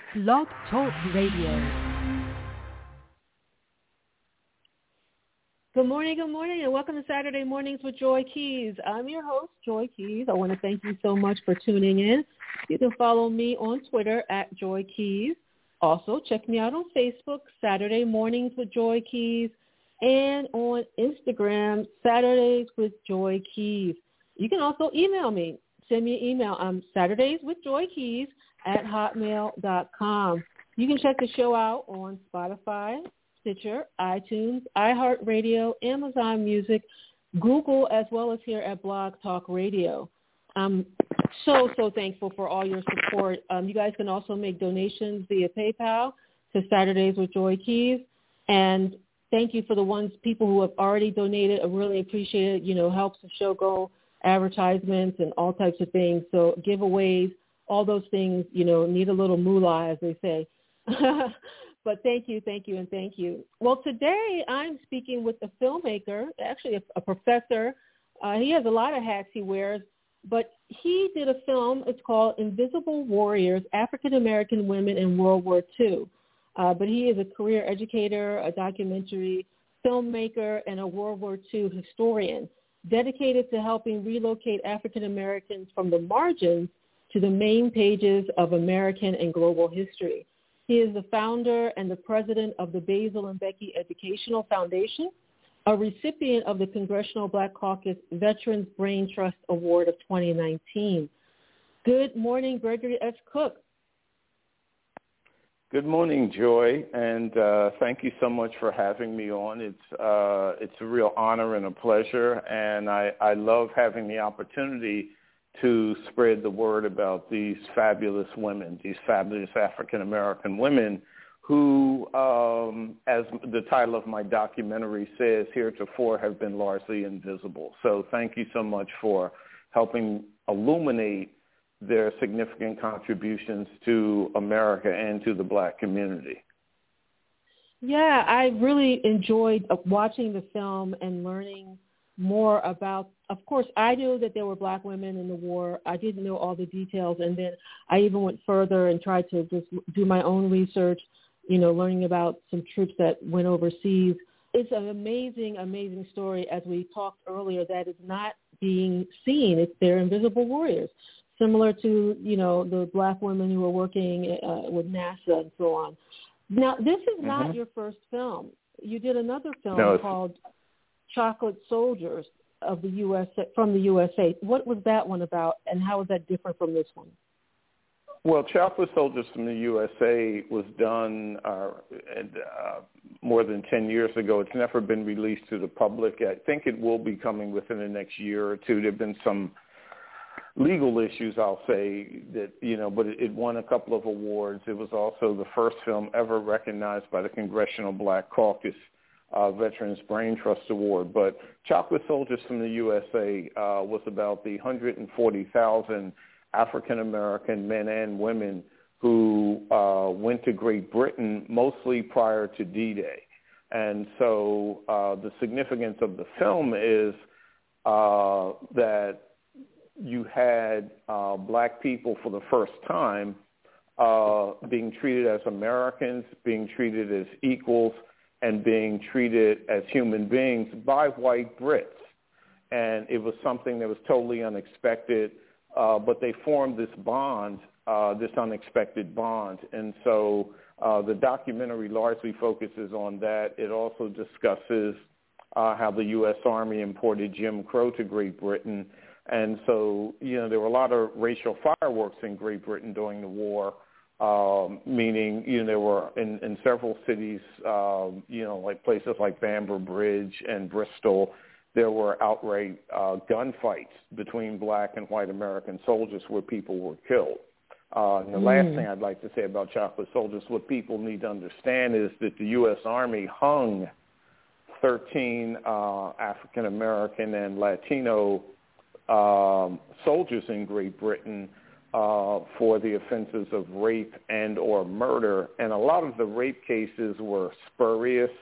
Blog Talk Radio. Good morning, and welcome to Saturday Mornings with Joy Keys. I'm your host, Joy Keys. I want to thank you so much for tuning in. You can follow me on Twitter at Joy Keys. Also, check me out on Facebook, Saturday Mornings with Joy Keys, and on Instagram, Saturdays with Joy Keys. You can also email me. Send me an email. I'm SatudaysWithJoyKeys@hotmail.com. You can check the show out on Spotify, Stitcher, iTunes, iHeartRadio, Amazon Music, Google, as well as here at Blog Talk Radio. I'm so thankful for all your support. You guys can also make donations via PayPal to Saturdays with Joy Keys. And thank you for the people who have already donated. I really appreciate it. Helps the show go, advertisements and all types of things. So giveaways, all those things, need a little moolah, as they say. But thank you. Well, today I'm speaking with a filmmaker, actually a professor. He has a lot of hats he wears, but he did a film. It's called Invisible Warriors, African-American Women in World War II. But he is a career educator, a documentary filmmaker, and a World War II historian, dedicated to helping relocate African-Americans from the margins to the main pages of American and global history. He is the founder and the president of the Basil and Becky Educational Foundation, a recipient of the Congressional Black Caucus Veterans Brain Trust Award of 2019. Good morning, Gregory S. Cook. Good morning, Joy, and thank you so much for having me on. It's a real honor and a pleasure, and I love having the opportunity to spread the word about these fabulous women, these fabulous African-American women who, as the title of my documentary says, heretofore have been largely invisible. So thank you so much for helping illuminate their significant contributions to America and to the Black community. Yeah, I really enjoyed watching the film and learning more about, of course, I knew that there were Black women in the war. I didn't know all the details. And then I even went further and tried to just do my own research, learning about some troops that went overseas. It's an amazing, amazing story, as we talked earlier, that is not being seen. They're invisible warriors, similar to, the Black women who were working with NASA and so on. Now, this is not your first film. You did another film called Chocolate Soldiers of the USA, from the USA. What was that one about, and how is that different from this one? Well, Chocolate Soldiers from the USA was done more than 10 years ago. It's never been released to the public. I think it will be coming within the next year or two. There have been some legal issues, I'll say, that, but it won a couple of awards. It was also the first film ever recognized by the Congressional Black Caucus Veterans Brain Trust Award. But Chocolate Soldiers from the USA was about the 140,000 African-American men and women who went to Great Britain, mostly prior to D-Day. And so the significance of the film is that you had Black people for the first time being treated as Americans, being treated as equals, and being treated as human beings by white Brits. And it was something that was totally unexpected, but they formed this bond, this unexpected bond. And so the documentary largely focuses on that. It also discusses how the U.S. Army imported Jim Crow to Great Britain. And so, there were a lot of racial fireworks in Great Britain during the war, meaning, there were in several cities, like places like Bamber Bridge and Bristol, there were outright gunfights between Black and white American soldiers where people were killed. And the last thing I'd like to say about Chocolate Soldiers, what people need to understand is that the U.S. Army hung 13 African-American and Latino soldiers in Great Britain for the offenses of rape and or murder. And a lot of the rape cases were spurious.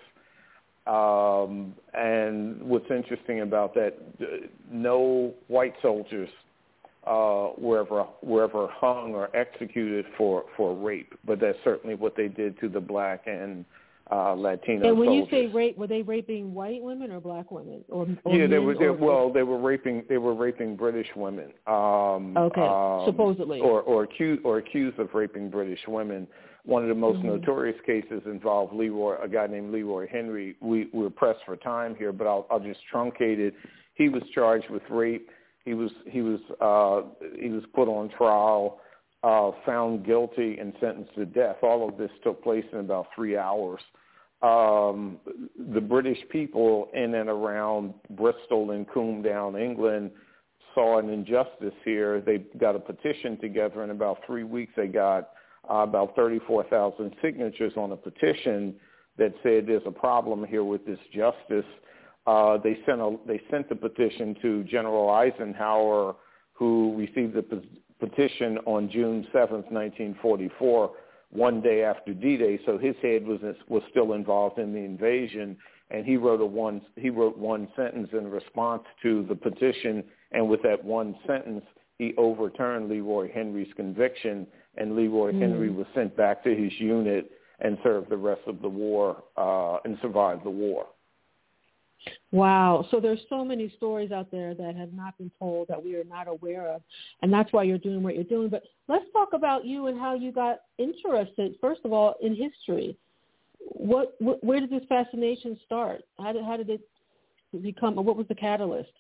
And what's interesting about that, no white soldiers wherever hung or executed for rape. But that's certainly what they did to the black and Latino soldiers. And when you say rape, were they raping white women or black women? Or yeah, they were raping British women. Supposedly. Or accused of raping British women. One of the most notorious cases involved a guy named Leroy Henry. We're pressed for time here, but I'll just truncate it. He was charged with rape. He was put on trial, found guilty, and sentenced to death. All of this took place in about 3 hours. The British people in and around Bristol and Coombe Down, England, saw an injustice here. They got a petition together. In about 3 weeks, they got about 34,000 signatures on a petition that said there's a problem here with this justice. They sent the petition to General Eisenhower, who received the petition on June 7th, 1944, one day after D-Day. So his head was still involved in the invasion, and he wrote one sentence in response to the petition, and with that one sentence, he overturned Leroy Henry's conviction, and Leroy Henry was sent back to his unit and served the rest of the war and survived the war. Wow. So there's so many stories out there that have not been told that we are not aware of, and that's why you're doing what you're doing. But let's talk about you and how you got interested, first of all, in history. Where did this fascination start? How did it become, what was the catalyst?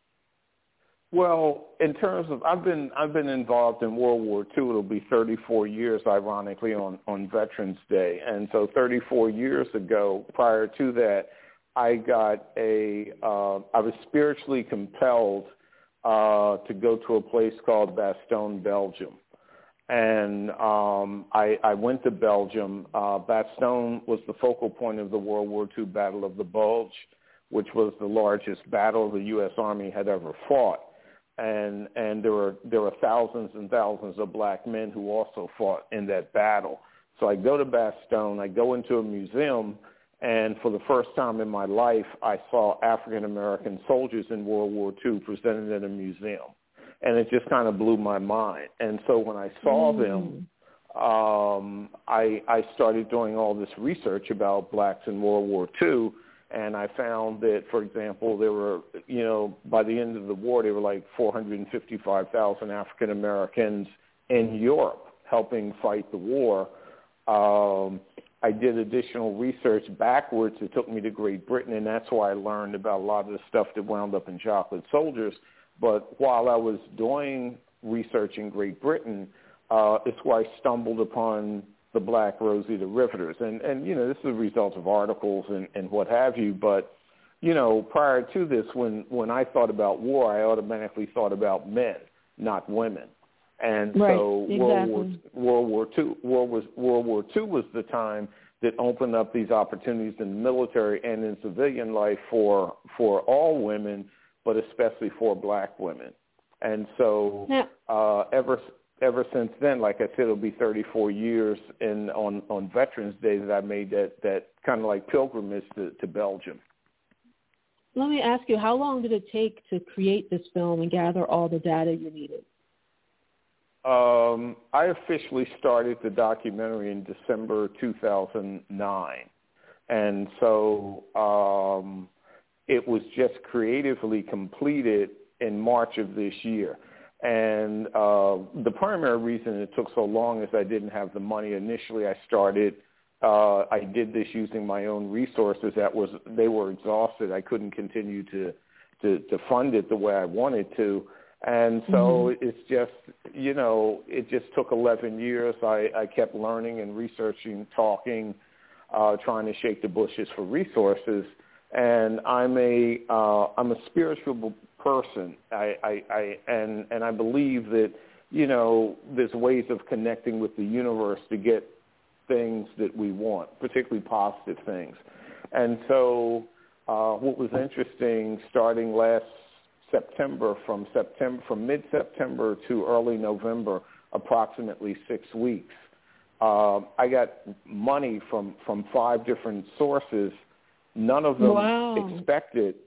Well, in terms of, I've been involved in World War II. It'll be 34 years, ironically, on Veterans Day. And so 34 years ago, prior to that, I was spiritually compelled to go to a place called Bastogne, Belgium. And I went to Belgium. Bastogne was the focal point of the World War II Battle of the Bulge, which was the largest battle the U.S. Army had ever fought. And there were thousands and thousands of black men who also fought in that battle. So I go to Bastogne, I go into a museum, and for the first time in my life, I saw African-American soldiers in World War II presented in a museum. And it just kind of blew my mind. And so when I saw them, I started doing all this research about blacks in World War II. And I found that, for example, there were, by the end of the war, there were like 455,000 African Americans in Europe helping fight the war. I did additional research backwards. It took me to Great Britain, and that's why I learned about a lot of the stuff that wound up in Chocolate Soldiers. But while I was doing research in Great Britain, it's where I stumbled upon the Black Rosie the Riveters. And this is a result of articles and what have you. But, prior to this, when I thought about war, I automatically thought about men, not women. And so exactly. World War II was the time that opened up these opportunities in the military and in civilian life for all women, but especially for black women. And so ever since then, like I said, it'll be 34 years on Veterans Day that I made that kind of like pilgrimage to Belgium. Let me ask you, how long did it take to create this film and gather all the data you needed? I officially started the documentary in December 2009. And so it was just creatively completed in March of this year. And the primary reason it took so long is I didn't have the money. Initially, I did this using my own resources. They were exhausted. I couldn't continue to fund it the way I wanted to. And so it's just, it just took 11 years. I kept learning and researching, talking, trying to shake the bushes for resources. And I'm a spiritual person. And I believe that, there's ways of connecting with the universe to get things that we want, particularly positive things. And so what was interesting, starting last September, from mid-September to early November, approximately 6 weeks, I got money from 5 different sources. None of them expected.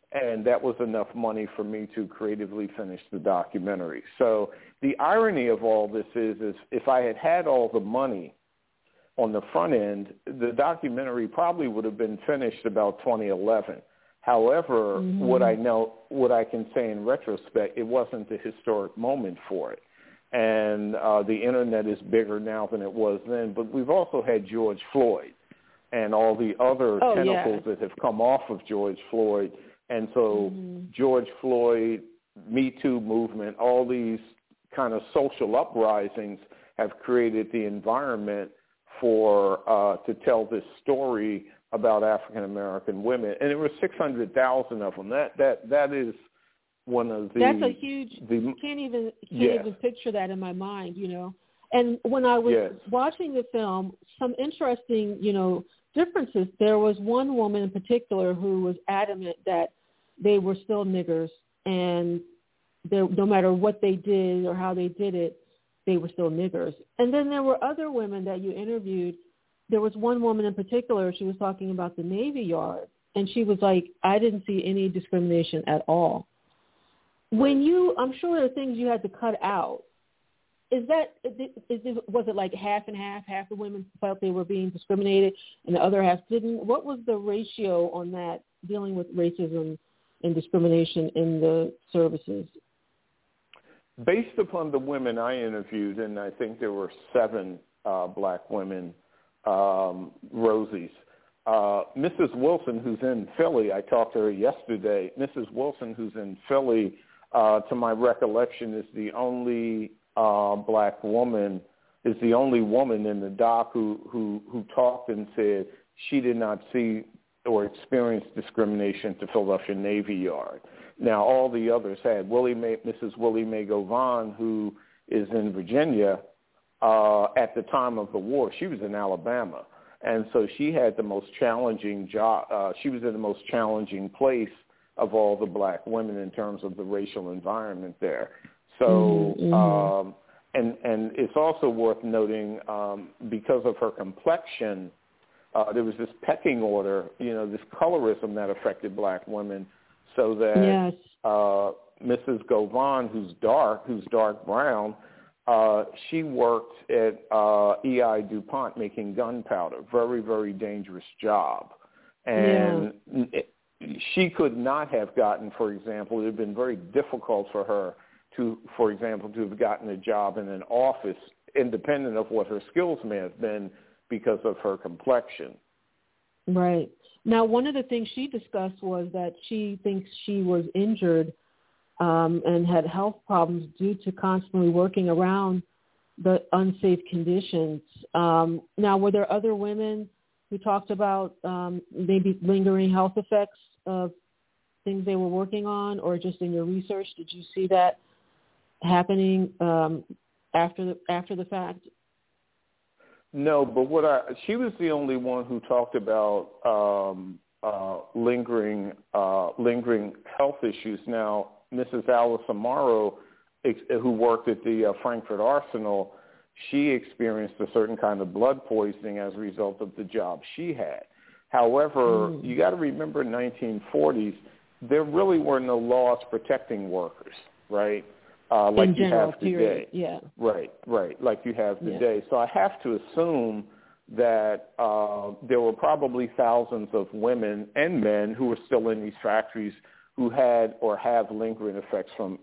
And that was enough money for me to creatively finish the documentary. So the irony of all this is if I had all the money on the front end, the documentary probably would have been finished about 2011. However, what I can say in retrospect, it wasn't the historic moment for it. And the internet is bigger now than it was then. But we've also had George Floyd and all the other tentacles that have come off of George Floyd. And so George Floyd, Me Too movement, all these kind of social uprisings have created the environment for to tell this story about African American women, and there were 600,000 of them. That is one of the. That's a huge. Can't even picture that in my mind, you know. And when I was watching the film, some interesting, you know, differences. There was one woman in particular who was adamant that they were still niggers, and no matter what they did or how they did it, they were still niggers. And then there were other women that you interviewed. There was one woman in particular, she was talking about the Navy Yard, and she was like, I didn't see any discrimination at all. I'm sure there are things you had to cut out. Was it like half and half? Half the women felt they were being discriminated and the other half didn't? What was the ratio on that, dealing with racism and discrimination in the services? Based upon the women I interviewed, and I think there were 7 black women, Rosies. Mrs. Wilson, who's in Philly, I talked to her yesterday. Mrs. Wilson, who's in Philly, to my recollection, is the only black woman, is the only woman in the doc who talked and said she did not see or experience discrimination at the Philadelphia Navy Yard. Now, all the others had. Mrs. Willie Mae Govan, who is in Virginia, at the time of the war, she was in Alabama. And so she had the most challenging job. She was in the most challenging place of all the black women in terms of the racial environment there. So, and it's also worth noting, because of her complexion, there was this pecking order, you know, this colorism that affected black women, so that Mrs. Govan, who's dark brown, she worked at E.I. DuPont making gunpowder, very, very dangerous job. And she could not have gotten, for example, it would have been very difficult for her to, for example, to have gotten a job in an office independent of what her skills may have been because of her complexion. Right. Now, one of the things she discussed was that she thinks she was injured and had health problems due to constantly working around the unsafe conditions. Now, were there other women who talked about maybe lingering health effects of things they were working on, or just in your research, did you see that happening after the fact? No, but she was the only one who talked about lingering health issues. Now, Mrs. Alice Amaro, who worked at the Frankfurt Arsenal, she experienced a certain kind of blood poisoning as a result of the job she had. However, you got to remember in the 1940s, there really were no laws protecting workers, right? Like you have today. Yeah. Right, like you have today. So I have to assume that there were probably thousands of women and men who were still in these factories who had or have lingering effects from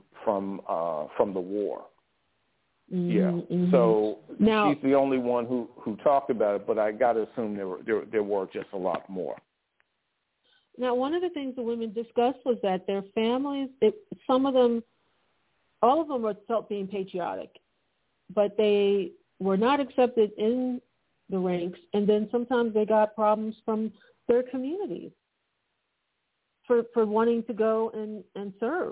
the war. So now, she's the only one who talked about it, but I got to assume there were just a lot more. Now, one of the things the women discussed was that their families, some of them, all of them felt being patriotic, but they were not accepted in the ranks, and then sometimes they got problems from their communities for wanting to go and serve.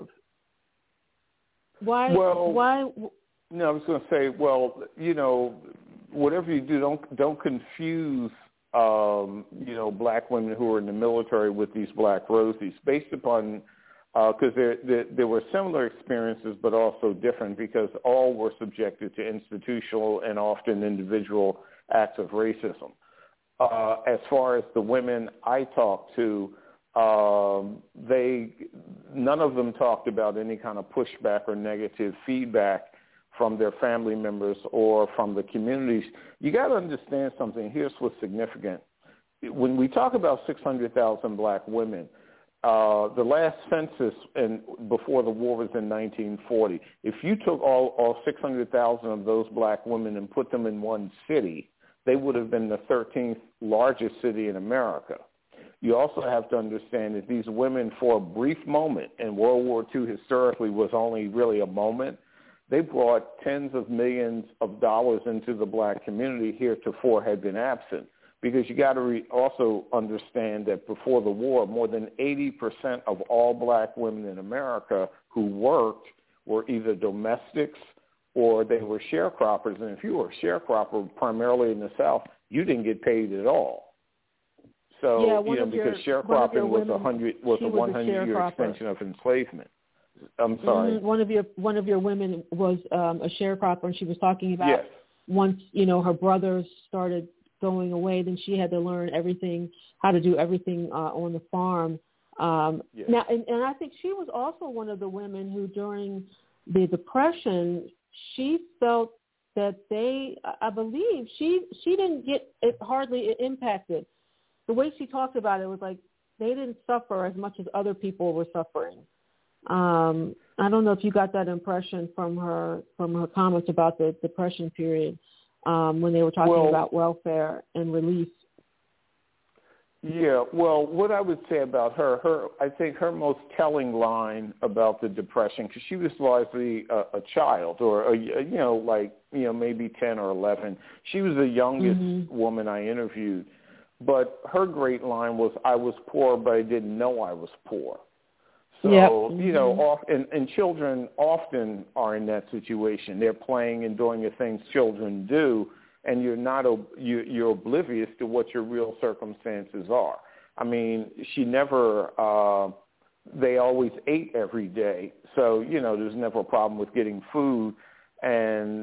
Why? No, I was going to say, well, you know, whatever you do, don't confuse, you know, black women who are in the military with these black Rosies, based upon, because there were similar experiences, but also different, because all were subjected to institutional and often individual acts of racism. As far as the women I talked to, none of them talked about any kind of pushback or negative feedback from their family members or from the communities. You got to understand something. Here's what's significant. When we talk about 600,000 black women, the last census before the war was in 1940. If you took all 600,000 of those black women and put them in one city, they would have been the 13th largest city in America. You also have to understand that these women, for a brief moment, and World War II historically was only really a moment, they brought tens of millions of dollars into the black community heretofore had been absent. Because you got to also understand that before the war, more than 80% of all black women in America who worked were either domestics or they were sharecroppers. And if you were a sharecropper, primarily in the South, you didn't get paid at all. So, because sharecropping was a 100-year extension of enslavement. I'm sorry. Mm-hmm. One of your women was a sharecropper, and she was talking about once her brothers started going away, then she had to learn how to do everything on the farm. Now, and I think she was also one of the women who, during the Depression, she felt that I believe she didn't get it hardly impacted. The way she talked about it was like they didn't suffer as much as other people were suffering. I don't know if you got that impression from her comments about the Depression period. When they were talking about welfare and relief. Yeah, well, what I would say about her, I think her most telling line about the Depression, because she was largely a child, or maybe 10 or 11. She was the youngest woman I interviewed, but her great line was, "I was poor, but I didn't know I was poor." So, and children often are in that situation. They're playing and doing the things children do, and you're oblivious to what your real circumstances are. I mean, they always ate every day. So, there's never a problem with getting food. And,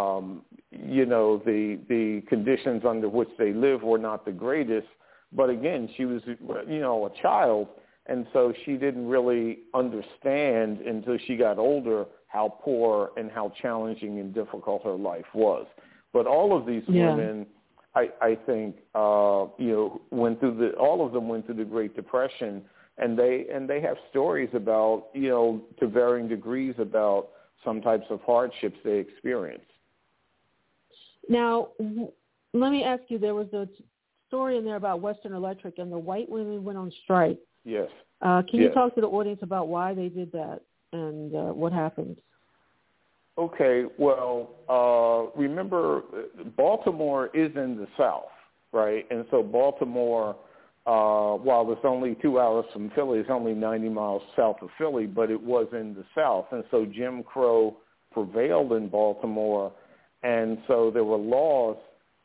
the conditions under which they live were not the greatest. But again, she was, a child. And so she didn't really understand until she got older how poor and how challenging and difficult her life was. But all of these women, I think, went through all of them went through the Great Depression, and they have stories about, to varying degrees about some types of hardships they experienced. Now, let me ask you, there was a story in there about Western Electric, and the white women went on strike. Yes. Can you talk to the audience about why they did that and what happened? Okay. Well, remember, Baltimore is in the South, right? And so Baltimore, while it's only 2 hours from Philly, it's only 90 miles south of Philly, but it was in the South. And so Jim Crow prevailed in Baltimore. And so there were laws,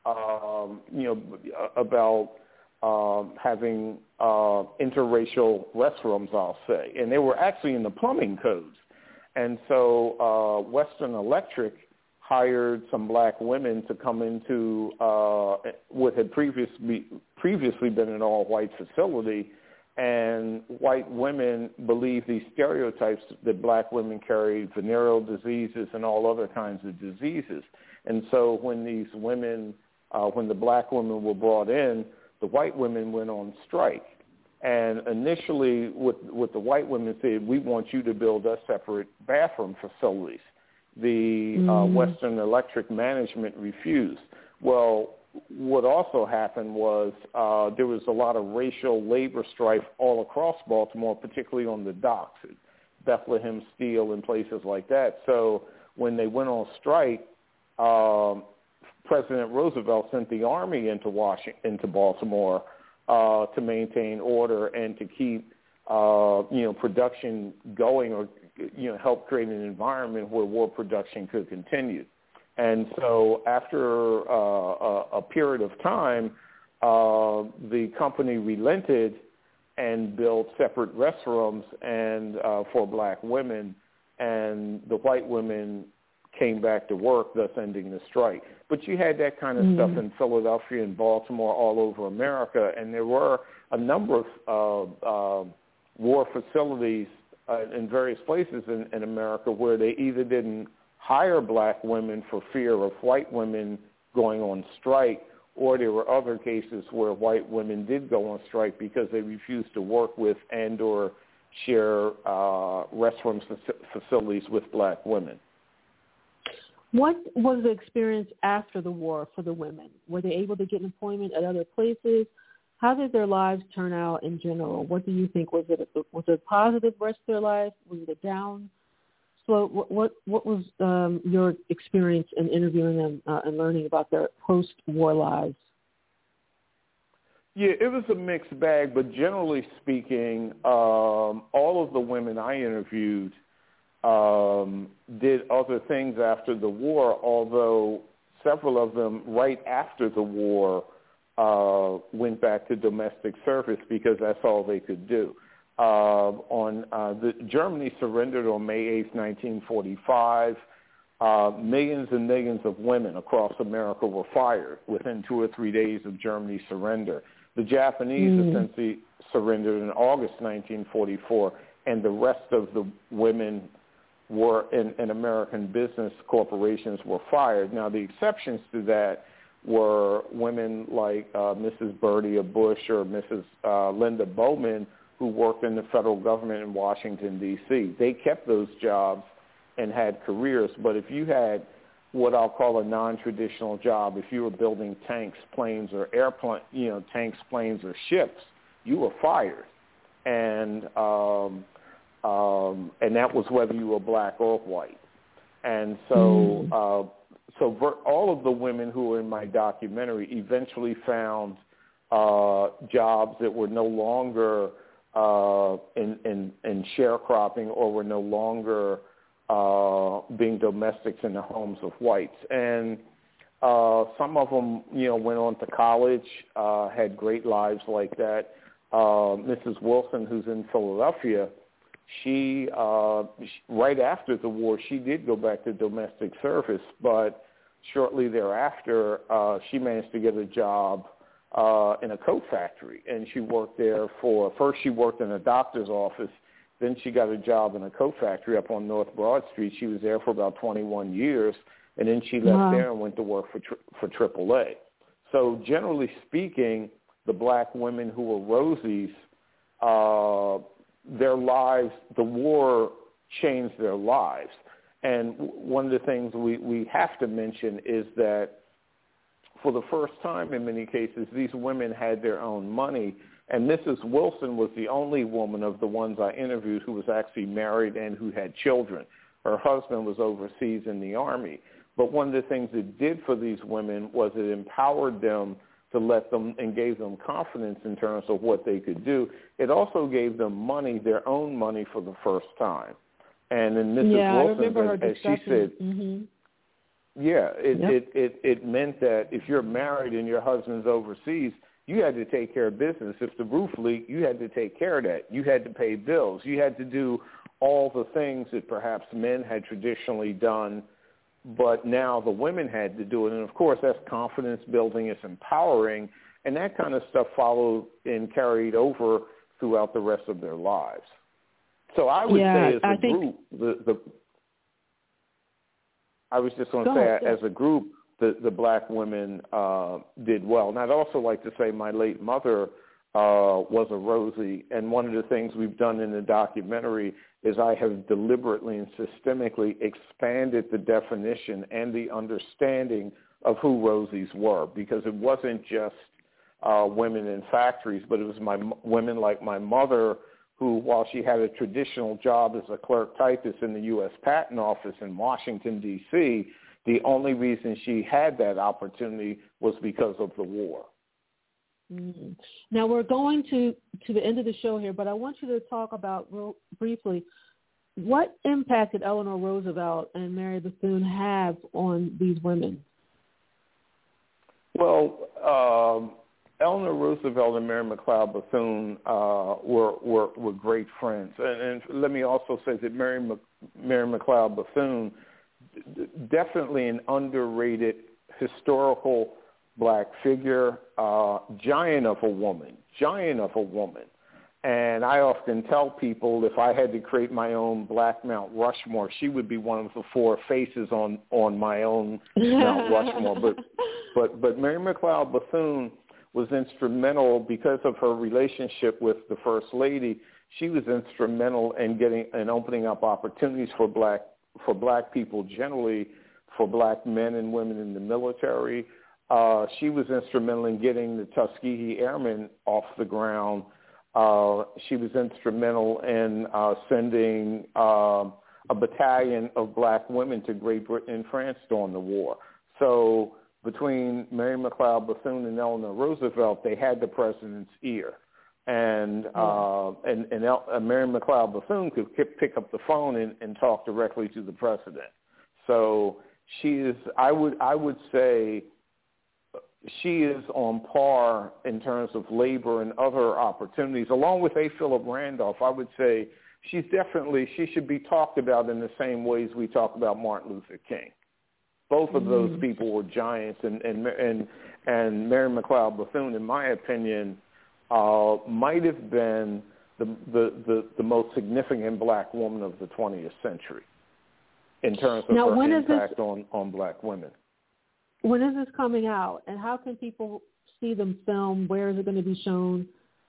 about having interracial restrooms, I'll say. And they were actually in the plumbing codes. And so Western Electric hired some black women to come into what had previously been an all-white facility. And white women believed these stereotypes that black women carried venereal diseases and all other kinds of diseases. And so when these women, when the black women were brought in, the white women went on strike. And initially what the white women said, we want you to build us separate bathroom facilities. The Western Electric management refused. Well, what also happened was there was a lot of racial labor strife all across Baltimore, particularly on the docks, at Bethlehem Steel and places like that. So when they went on strike, President Roosevelt sent the army into Baltimore to maintain order and to keep production going, or help create an environment where war production could continue. And so after a period of time, the company relented and built separate restrooms and for black women, and the white women came back to work, thus ending the strike. But you had that kind of stuff in Philadelphia and Baltimore, all over America, and there were a number of war facilities in various places in America where they either didn't hire black women for fear of white women going on strike, or there were other cases where white women did go on strike because they refused to work with and or share restroom facilities with black women. What was the experience after the war for the women? Were they able to get employment at other places? How did their lives turn out in general? What do you think? Was it a positive rest of their life? Was it a down slope? What was your experience in interviewing them and learning about their post-war lives? Yeah, it was a mixed bag, but generally speaking, all of the women I interviewed did other things after the war, although several of them right after the war went back to domestic service because that's all they could do. Germany surrendered on May 8, 1945. Millions and millions of women across America were fired within 2 or 3 days of Germany's surrender. The Japanese essentially surrendered in August 1944, and the rest of the women were in American business corporations were fired. Now, the exceptions to that were women like Mrs. Bertia Bush or Mrs. Linda Bowman, who worked in the federal government in Washington, D.C. They kept those jobs and had careers, but if you had what I'll call a non-traditional job, if you were building tanks, planes, or tanks, planes, or ships, you were fired. And that was whether you were black or white. And so, all of the women who were in my documentary eventually found jobs that were no longer in sharecropping or were no longer being domestics in the homes of whites. And some of them, went on to college, had great lives like that. Mrs. Wilson, who's in Philadelphia, she right after the war, she did go back to domestic service, but shortly thereafter, she managed to get a job in a coat factory, and she worked there first she worked in a doctor's office, then she got a job in a coat factory up on North Broad Street. She was there for about 21 years, and then she left there and went to work for AAA. So generally speaking, the black women who were Rosies, their lives, the war changed their lives. And one of the things we have to mention is that for the first time in many cases, these women had their own money. And Mrs. Wilson was the only woman of the ones I interviewed who was actually married and who had children. Her husband was overseas in the Army. But one of the things it did for these women was it empowered them to let them and gave them confidence in terms of what they could do. It also gave them money, their own money, for the first time. And in Mrs. Wilson, as she said, it meant that if you're married and your husband's overseas, you had to take care of business. If the roof leaked, you had to take care of that. You had to pay bills. You had to do all the things that perhaps men had traditionally done, but now the women had to do it. And, of course, that's confidence building. It's empowering. And that kind of stuff followed and carried over throughout the rest of their lives. So I would say as a group, I was just going to say as a group, the black women did well. And I'd also like to say my late mother was a Rosie, and one of the things we've done in the documentary is I have deliberately and systemically expanded the definition and the understanding of who Rosies were, because it wasn't just women in factories, but it was women like my mother who, while she had a traditional job as a clerk typist in the U.S. Patent Office in Washington, D.C., the only reason she had that opportunity was because of the war. Mm-hmm. Now, we're going to the end of the show here, but I want you to talk about real briefly what impact did Eleanor Roosevelt and Mary Bethune have on these women? Well, Eleanor Roosevelt and Mary McLeod Bethune were great friends. And let me also say that Mary McLeod Bethune, definitely an underrated historical black figure, giant of a woman. And I often tell people if I had to create my own Black Mount Rushmore, she would be one of the four faces on my own Mount Rushmore. But Mary McLeod Bethune was instrumental because of her relationship with the First Lady. She was instrumental in getting and opening up opportunities for black people generally, for black men and women in the military. She was instrumental in getting the Tuskegee Airmen off the ground. She was instrumental in sending a battalion of black women to Great Britain and France during the war. So between Mary McLeod Bethune and Eleanor Roosevelt, they had the president's ear. And Mary McLeod Bethune could pick up the phone and talk directly to the president. So she is, I would say, she is on par in terms of labor and other opportunities. Along with A. Philip Randolph, I would say she should be talked about in the same ways we talk about Martin Luther King. Both of those people were giants, and Mary McLeod Bethune, in my opinion, might have been the most significant black woman of the 20th century in terms of her impact on black women. When is this coming out, and how can people see them film? Where is it going to be shown?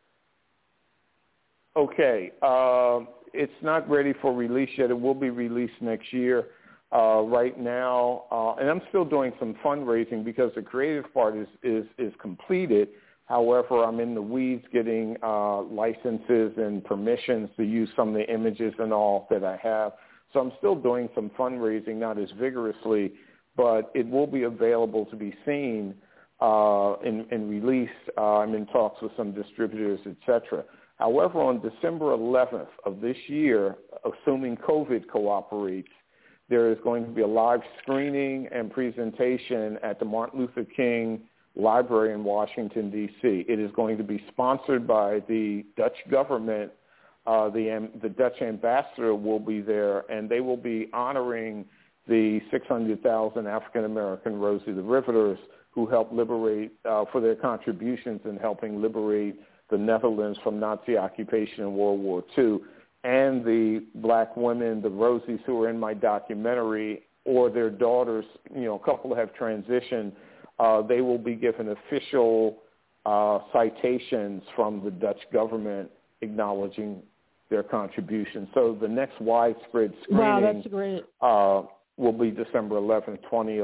Okay. It's not ready for release yet. It will be released next year. Right now, and I'm still doing some fundraising because the creative part is completed. However, I'm in the weeds getting licenses and permissions to use some of the images and all that I have. So I'm still doing some fundraising, not as vigorously, but it will be available to be seen and released. I'm in talks with some distributors, etc. However, on December 11th of this year, assuming COVID cooperates, there is going to be a live screening and presentation at the Martin Luther King Library in Washington, D.C. It is going to be sponsored by the Dutch government. The Dutch ambassador will be there, and they will be honoring the 600,000 African-American Rosie the Riveters who helped liberate, for their contributions in helping liberate the Netherlands from Nazi occupation in World War II. And the black women, the Rosies who are in my documentary, or their daughters, a couple have transitioned, they will be given official citations from the Dutch government acknowledging their contribution. So the next widespread screening will be December 11th,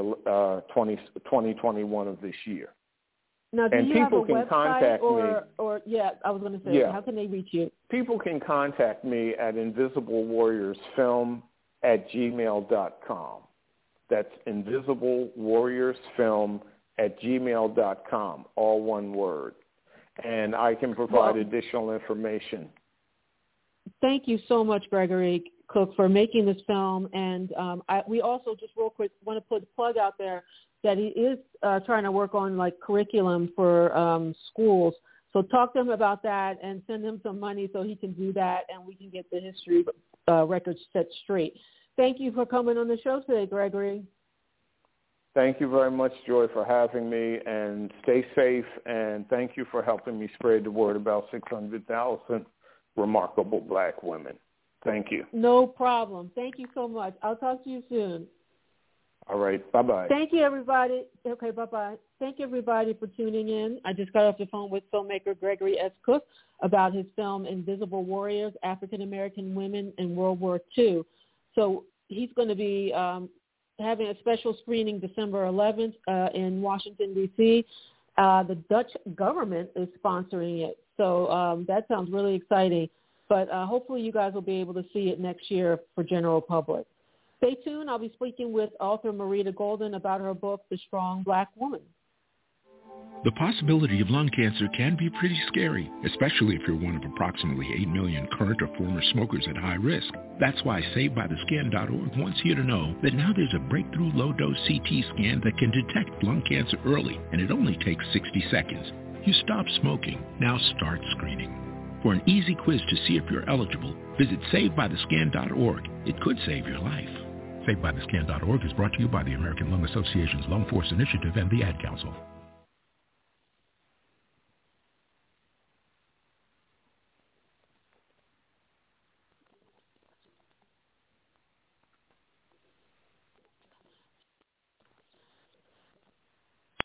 2021 of this year. Now, do you have a website I was going to say, how can they reach you? People can contact me at invisiblewarriorsfilm@gmail.com. That's invisiblewarriorsfilm@gmail.com, all one word. And I can provide additional information. Thank you so much, Gregory Cook, for making this film. And we also, just real quick, want to put a plug out there that he is trying to work on curriculum for schools. So talk to him about that and send him some money so he can do that, and we can get the history records set straight. Thank you for coming on the show today, Gregory. Thank you very much, Joy, for having me, and stay safe, and thank you for helping me spread the word about 600,000 remarkable black women. Thank you. No problem. Thank you so much. I'll talk to you soon. All right. Bye-bye. Thank you, everybody. Okay, bye-bye. Thank you, everybody, for tuning in. I just got off the phone with filmmaker Gregory S. Cook about his film Invisible Warriors, African-American Women in World War II. So he's going to be having a special screening December 11th in Washington, D.C. The Dutch government is sponsoring it. So that sounds really exciting. But hopefully you guys will be able to see it next year for general public. Stay tuned. I'll be speaking with author Marita Golden about her book, The Strong Black Woman. The possibility of lung cancer can be pretty scary, especially if you're one of approximately 8 million current or former smokers at high risk. That's why SavedByTheScan.org wants you to know that now there's a breakthrough low-dose CT scan that can detect lung cancer early, and it only takes 60 seconds. You stop smoking. Now start screening. For an easy quiz to see if you're eligible, visit SavedByTheScan.org. It could save your life. SaveByTheScan.org is brought to you by the American Lung Association's Lung Force Initiative and the Ad Council.